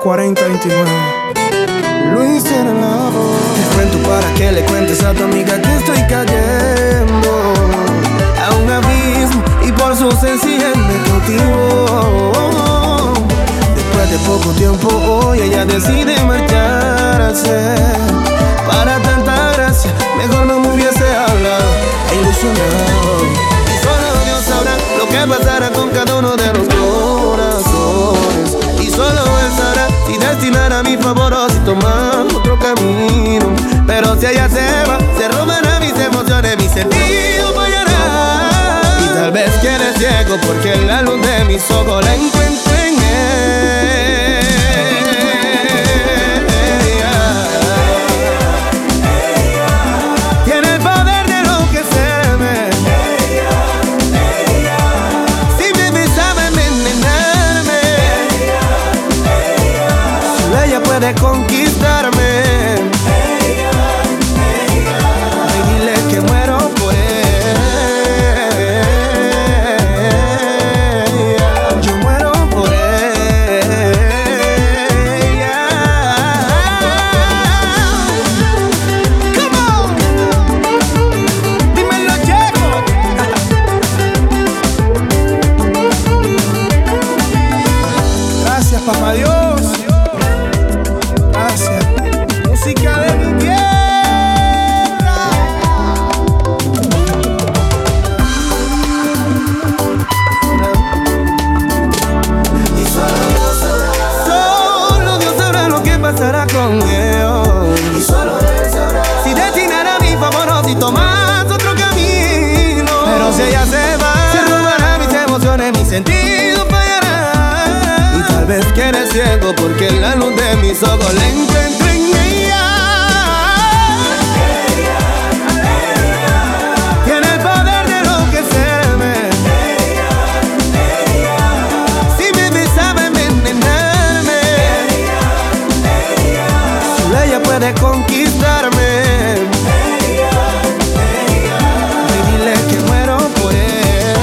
4029. Luis tiene la voz. Te cuento para que le cuentes a tu amiga que estoy cayendo a un abismo y por su sencillez me cautivo. Después de poco tiempo hoy ella decide marcharse. Para tanta gracia mejor no me hubiese hablado e ilusionado. Y solo Dios sabrá lo que pasará con cada uno de los corazones. Y solo Él sabrá si destinar a mi favor o si tomar otro camino. Pero si ella se va, se robará mis emociones, mi sentido fallará. Y tal vez quede ciego porque la luz de mis ojos la encuentro en Él. Tiene el poder de enloquecerme. Si me sabe envenenarme. Si ella puede conquistarme. Papá Dios, gracias. Música de mi tierra. Y solo Dios sabrá lo que pasará con él. Y solo Él sabrá si destinará a mi favor o si tomas otro camino. Pero si ella se va, se robará mis emociones, mi sentido fallará. Tal vez que eres ciego porque la luz de mis ojos la encuentro en ella. Tiene el poder de enloquecerme. Si me sabe envenenarme. Solo ella puede conquistarme. Y dile que muero por él.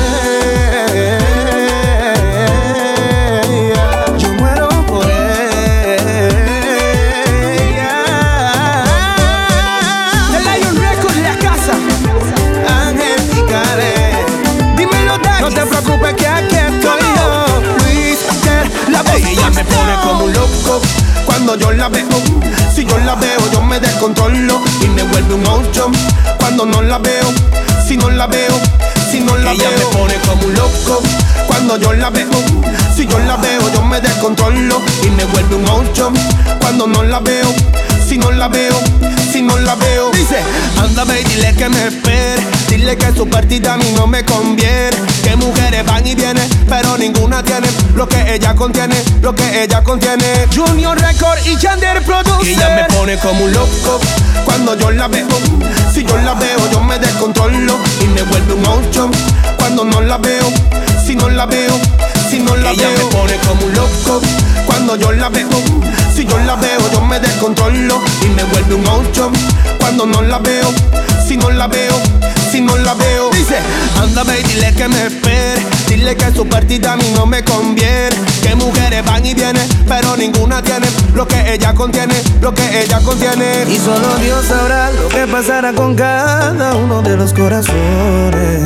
No te preocupes que aquí estoy yo, Luis, la voz. Ella me pone como un loco cuando yo la veo. Si yo la veo yo me descontrolo y me vuelve un monstruo cuando no la veo. Si no la veo, si no la veo. Ella me pone como un loco cuando yo la veo. Si yo la veo yo me descontrolo y me vuelve un monstruo cuando no la veo. Si no la veo, si no la veo. Dice, anda ve y dile que me espere. Dile que su partida a mí no me conviene. Que mujeres van y vienen, pero ninguna tiene lo que ella contiene, lo que ella contiene. Junior Record y Yander Producer. Y ella me pone como un loco cuando yo la veo. Si yo la veo yo me descontrolo y me vuelve un monstruo cuando no la veo. Si no la veo, si no la veo. Ella me pone como un loco cuando yo la veo. Si yo la veo yo me descontrolo y me vuelve un monstruo cuando no la veo. Si no la veo, si no la veo. Dice, anda ve y dile que me espere. Dile que su partida a mí no me conviene. Que mujeres van y vienen, pero ninguna tiene lo que ella contiene, lo que ella contiene. Y solo Dios sabrá lo que pasará con cada uno de los corazones.